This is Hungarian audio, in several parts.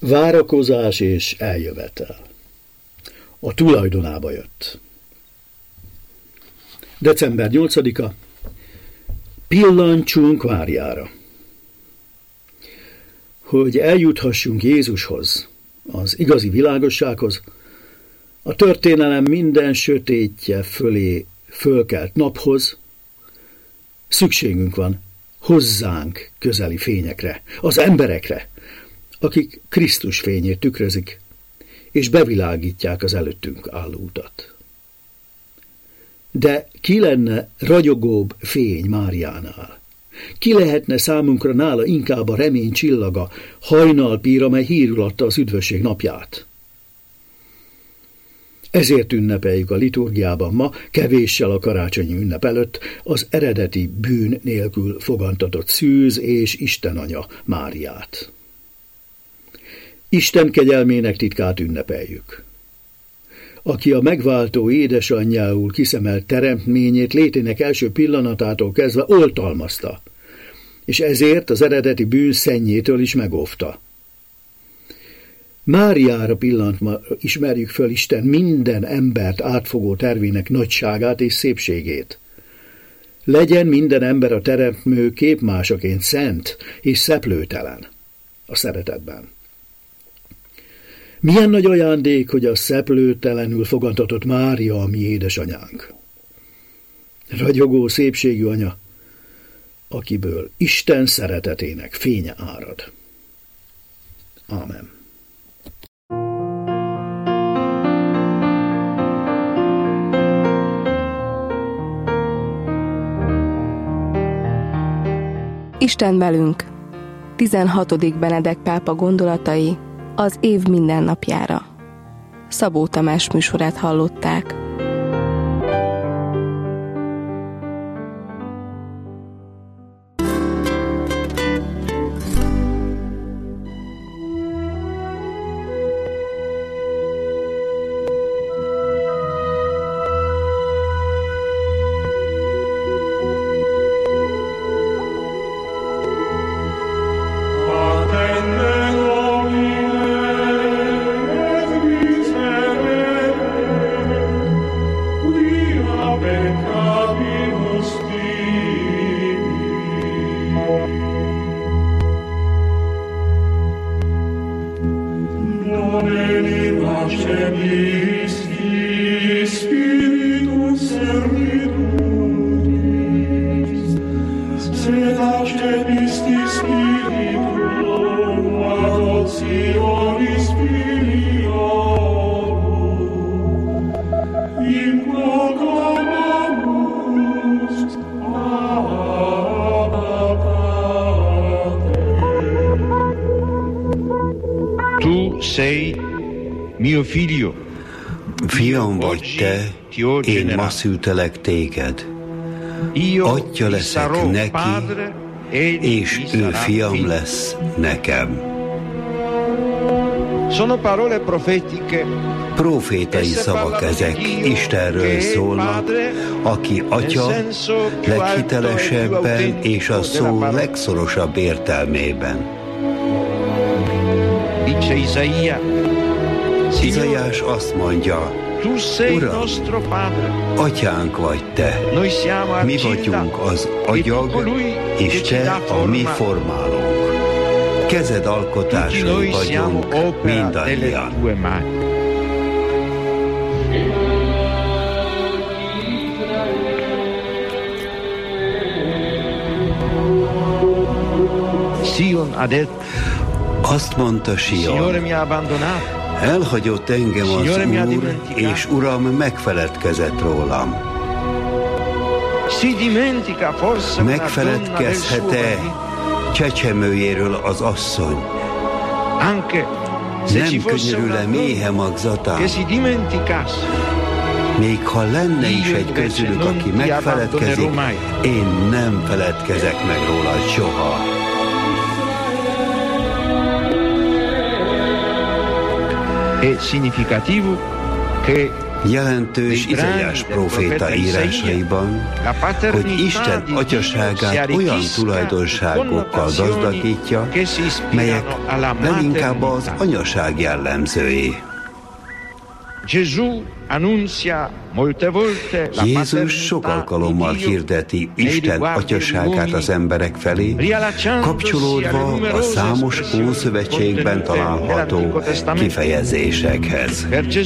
Várakozás és eljövetel. A tulajdonába jött. December 8-a. Pillancsunk Máriára. Hogy eljuthassunk Jézushoz, az igazi világossághoz, a történelem minden sötétje fölé fölkelt naphoz, szükségünk van hozzánk közeli fényekre, az emberekre, akik Krisztus fényét tükrözik, és bevilágítják az előttünk álló utat. De ki lenne ragyogóbb fény Máriánál? Ki lehetne számunkra nála inkább a remény csillaga, hajnalpír, amely hírül adta az üdvösség napját? Ezért ünnepeljük a liturgiában ma, kevéssel a karácsonyi ünnep előtt, az eredeti bűn nélkül fogantatott szűz és Istenanya Máriát. Isten kegyelmének titkát ünnepeljük. Aki a megváltó édesanyjául kiszemelt teremtményét létének első pillanatától kezdve oltalmazta, és ezért az eredeti bűn szennyétől is megóvta. Máriára pillantva ismerjük föl Isten minden embert átfogó tervének nagyságát és szépségét. Legyen minden ember a teremtő képmásaként szent és szeplőtelen a szeretetben. Milyen nagy ajándék, hogy a szeplőtelenül fogantatott Mária a mi édesanyánk. Ragyogó szépségű anya, akiből Isten szeretetének fénye árad. Ámen. Isten velünk. 16. Benedek pápa gondolatai az év mindennapjára. Szabó Tamás műsorát hallották. Fiam vagy te, én ma szültelek téged. Atya leszek neki, és ő fiam lesz nekem. Profétai szavak ezek, Istenről szólnak, aki atya leghitelesebben és a szó legszorosabb értelmében. Izaiás azt mondja, Uram, atyánk vagy te, mi vagyunk az agyag, és te a mi formálónk. Kezed alkotásai vagyunk mindannyian. Azt mondta Sion, elhagyott engem az Úr, és Uram megfeledkezett rólam. Megfeledkezhet-e csecsemőjéről az asszony? Nem könyörül-e méhe magzatán? Még ha lenne is egy közülük, aki megfeledkezik, én nem feledkezek meg róla soha. Jelentős Izaiás próféta írásaiban, hogy Isten atyaságát olyan tulajdonságokkal gazdagítja, melyek leginkább az anyaság jellemzői. Jézus sok alkalommal hirdeti Isten atyaságát az emberek felé, kapcsolódva a számos Ószövetségben található kifejezésekhez.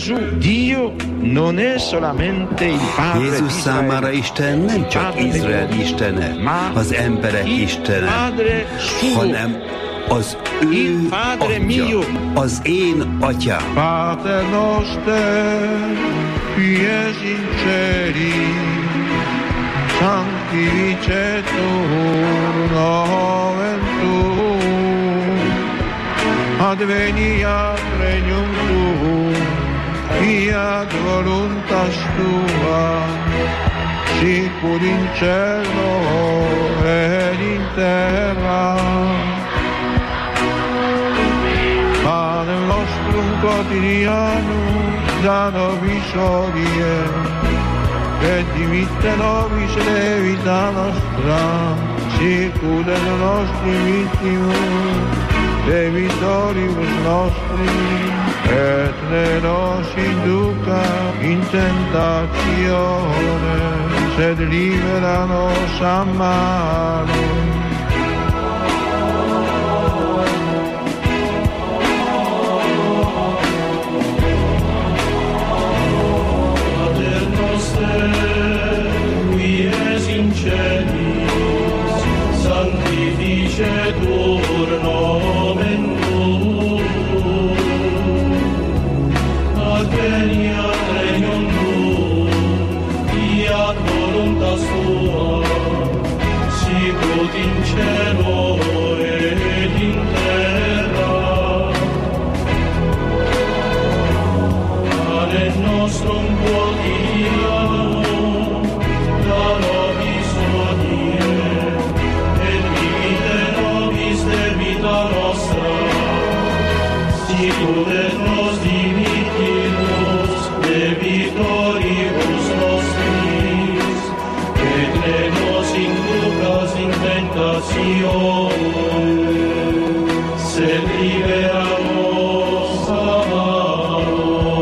Jézus számára Isten nem csak Izrael istene, az emberek istene, hanem az ő atya, az én atyám. Pater noster, qui es in celis, sanctificetur nomen tuum, adveniat regnum tuum, fiat voluntas tua, sicut in cielo et in terra. Panem nostrum quotidianum da nobis hodie, et dimitte nobis debita nostra, sicut et nostri vittimus debitoribus nostri, et ne nos induca in tentatione, sed libera nos a malo. Sanctificetur nomen tuum, adveniat regnum tuum, fiat voluntas tua, sicut in cielo et in terra. Panem nostrum quotidianum da nobis hodie, debita nostra, sicut et nos dimittimus debitoribus nostris, et ne nos inducas in tentatione, sed libera nos a malo.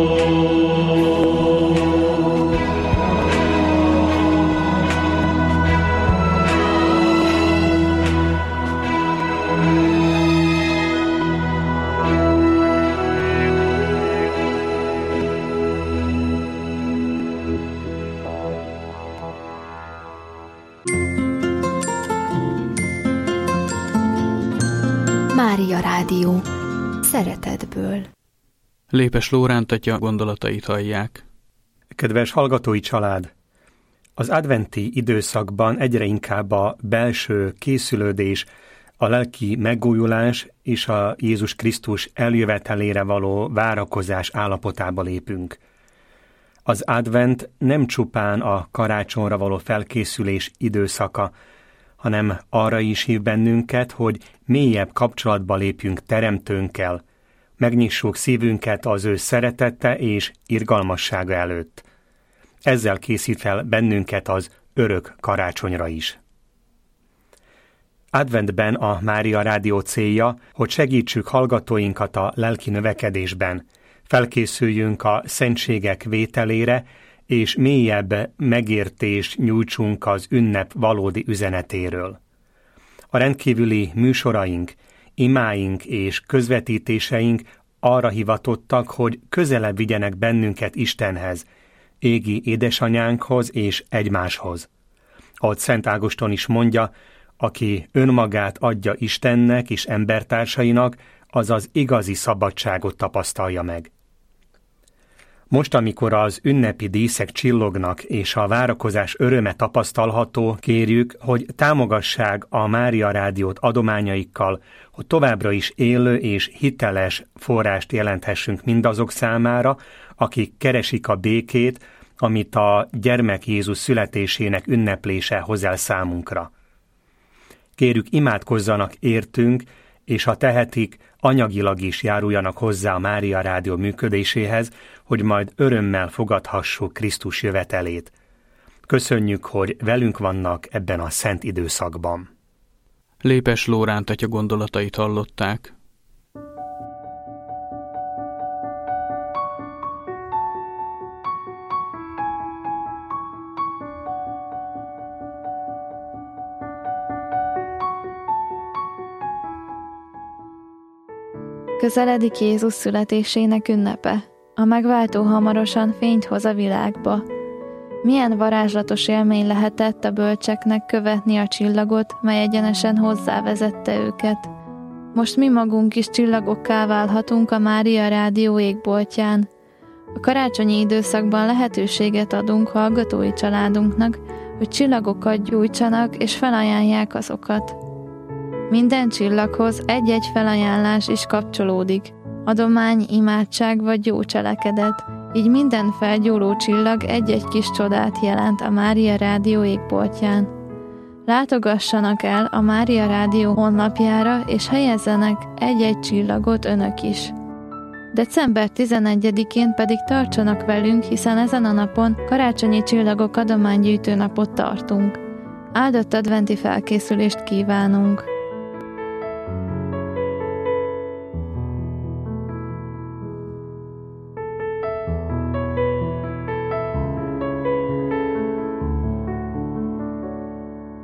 Mária Rádió. Szeretetből. Lépes Lóránt atya gondolatait hallják. Kedves hallgatói család! Az adventi időszakban egyre inkább a belső készülődés, a lelki megújulás és a Jézus Krisztus eljövetelére való várakozás állapotába lépünk. Az advent nem csupán a karácsonyra való felkészülés időszaka, hanem arra is hív bennünket, hogy mélyebb kapcsolatba lépjünk Teremtőnkkel, megnyissuk szívünket az ő szeretete és irgalmassága előtt. Ezzel készít fel bennünket az örök karácsonyra is. Adventben a Mária Rádió célja, hogy segítsük hallgatóinkat a lelki növekedésben, felkészüljünk a szentségek vételére, és mélyebb megértést nyújtsunk az ünnep valódi üzenetéről. A rendkívüli műsoraink, imáink és közvetítéseink arra hivatottak, hogy közelebb vigyenek bennünket Istenhez, égi édesanyánkhoz és egymáshoz. Ahogy Szent Ágoston is mondja, aki önmagát adja Istennek és embertársainak, az az igazi szabadságot tapasztalja meg. Most, amikor az ünnepi díszek csillognak és a várakozás öröme tapasztalható, kérjük, hogy támogassák a Mária Rádiót adományaikkal, hogy továbbra is élő és hiteles forrást jelenthessünk mindazok számára, akik keresik a békét, amit a gyermek Jézus születésének ünneplése hoz el számunkra. Kérjük, imádkozzanak értünk, és ha tehetik, anyagilag is járuljanak hozzá a Mária Rádió működéséhez, hogy majd örömmel fogadhassuk Krisztus jövetelét. Köszönjük, hogy velünk vannak ebben a szent időszakban. Lépes Lóránt atya gondolatait hallották. Közeledik Jézus születésének ünnepe. A megváltó hamarosan fényt hoz a világba. Milyen varázslatos élmény lehetett a bölcseknek követni a csillagot, mely egyenesen hozzávezette őket. Most mi magunk is csillagokká válhatunk a Mária Rádió égboltján. A karácsonyi időszakban lehetőséget adunk hallgatói családunknak, hogy csillagokat gyújtsanak és felajánlják azokat. Minden csillaghoz egy-egy felajánlás is kapcsolódik. Adomány, imádság vagy jó cselekedet. Így minden felgyúló csillag egy-egy kis csodát jelent a Mária Rádió égboltján. Látogassanak el a Mária Rádió honlapjára, és helyezzenek egy-egy csillagot önök is. December 11-én pedig tartsanak velünk, hiszen ezen a napon karácsonyi csillagok adománygyűjtő napot tartunk. Áldott adventi felkészülést kívánunk!